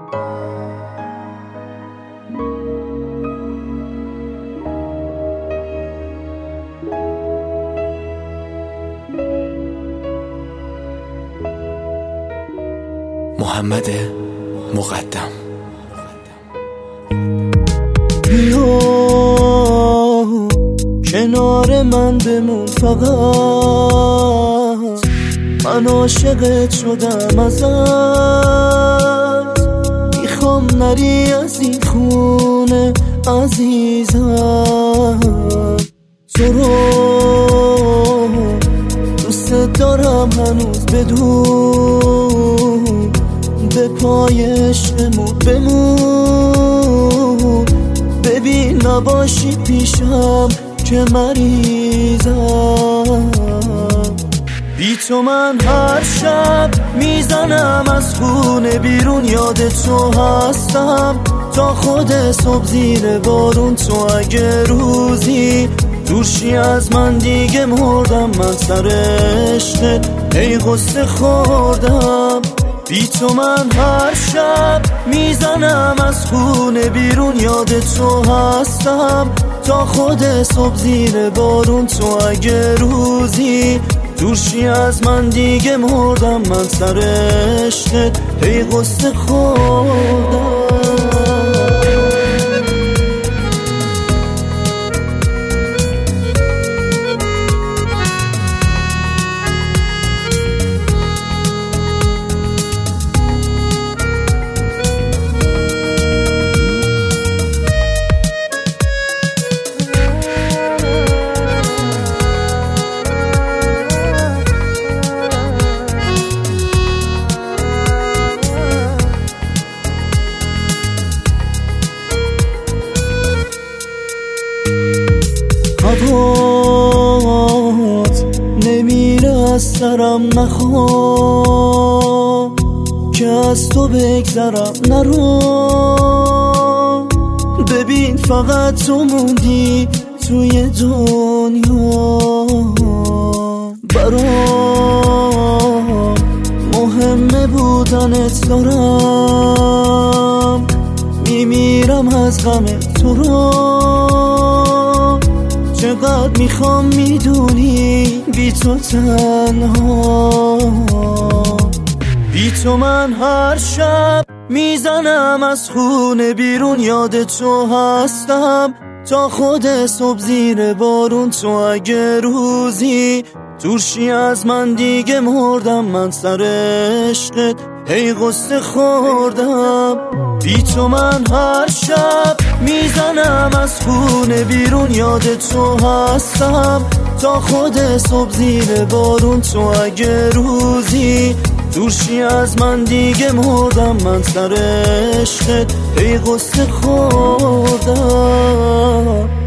محمد مقدم. بیا کنار من بمون، فقط من عاشقت شدم ازت، میخوام نری از این خونه عزیزم، تو رو دوست دارم هنوز، بدون به پای عشقمون بمون، ببین نباشی پیشم که مریضم، بی تو من هر شب میزنم از خونه بیرون، یاد تو هستم تا خود صبح زیر بارون، تو اگه روزی دورشی از من دیگه مردم، من سر عشقت ای غصه خوردم، بی تو من هر شب میزنم از خونه بیرون، یاد تو هستم تا خود صبح زیر بارون، تو اگه روزی دورشی از من دیگه مردم، من سر عشقت ای غصه خوردم. هوات نمیره از سرم، نخوام که از تو بگذرم، نرو ببین فقط تو موندی توی دنیا، برام مهمه بودنت، دارم میمیرم از غم تو رو، چقدر میخوام میدونی بی تو تنها، بی تو من هر شب میزنم از خونه بیرون، یاد تو هستم تا خود صبح زیر بارون، تو اگه روزی دورشی از من دیگه مردم، من سر عشقت ای غصه خوردم، بی تو من هر شب میزنم از خونه بیرون، یاد تو هستم تا خود صبح زیر بارون، تو اگه روزی دورشی از من دیگه مردم، من سر عشقت ای غصه خوردم.